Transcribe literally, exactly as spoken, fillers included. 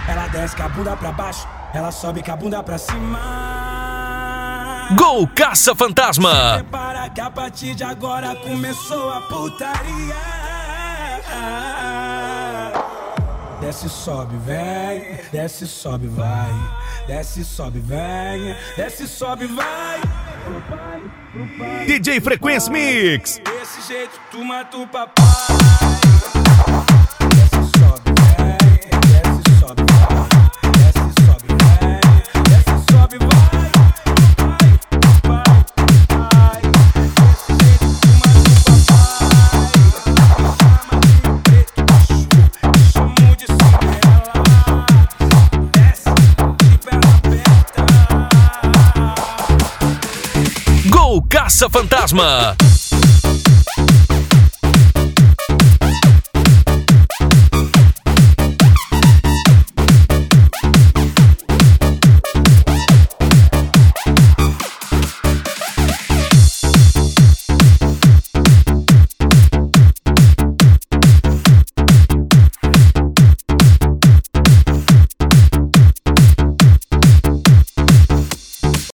Ela desce com a bunda pra baixo, ela sobe com a bunda pra cima. Gol Caça-Fantasma. Se prepara que a partir de agora começou a putaria. Desce, sobe, vem. Desce, sobe, vai. Desce, sobe, vem. Desce, sobe, vai. D J Frequência Mix. Desse jeito tu mata o papai. Desce, sobe, vem. Desce, sobe, vai. Desce, sobe, vem. Desce, sobe, vai. Gol Caça-Fantasma.